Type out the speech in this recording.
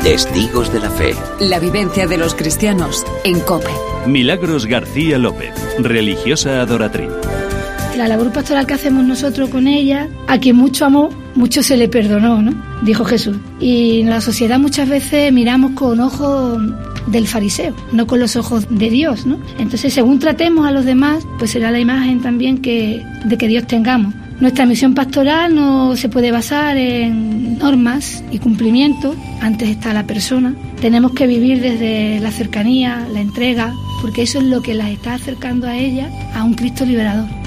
Testigos de la Fe. La vivencia de los cristianos en COPE. Milagros García López, religiosa adoratriz. La labor pastoral que hacemos nosotros con ella, a quien mucho amó, mucho se le perdonó, ¿no? Dijo Jesús. Y en la sociedad muchas veces miramos con ojos del fariseo, no con los ojos de Dios, ¿no? Entonces, según tratemos a los demás, pues será la imagen también de que Dios tengamos. Nuestra misión pastoral no se puede basar en normas y cumplimientos, antes está la persona. Tenemos que vivir desde la cercanía, la entrega, porque eso es lo que las está acercando a ella a un Cristo liberador.